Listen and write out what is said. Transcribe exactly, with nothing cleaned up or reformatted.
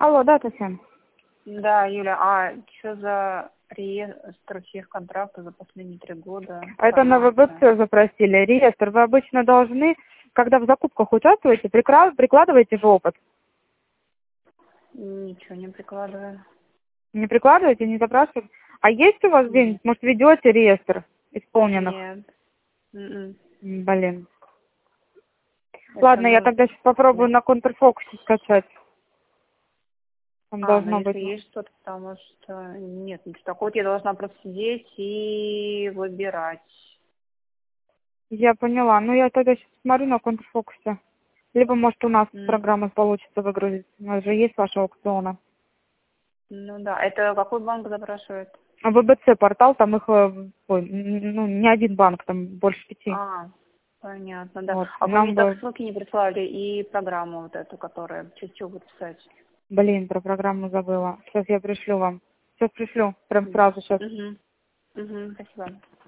Алло, да, Татьяна? Да, Юля, а что за реестр всех контрактов за последние три года? Это на ВБЦ запросили. Реестр. Вы обычно должны, когда в закупках участвуете, прикра- прикладываете же опыт. Ничего не прикладываю. Не прикладываете, не запрашиваете? А есть у вас где-нибудь, может, ведете реестр исполненных? Нет. М-м. М, Блин. Это Ладно, я может... тогда сейчас попробую на контрфокусе скачать. Там А, ну должно если быть. есть что-то, потому что нет, ничего такого. Я должна просто сидеть и выбирать. Я поняла. Ну, я тогда сейчас смотрю на контрфокусе. Либо, может, у нас М. программа получится выгрузить. У нас же есть ваша аукциона. Ну да, это какой банк запрашивает? А ВБЦ портал, там их, э, ой, н- ну, не один банк, там больше пяти. А, понятно, да. Вот. А вы мне Нам так бы, ссылки не прислали и программу вот эту, которая чуть-чуть будет писать. блин, про программу забыла. Сейчас я пришлю вам. Сейчас пришлю. Прям сразу сейчас. Угу. Угу, спасибо.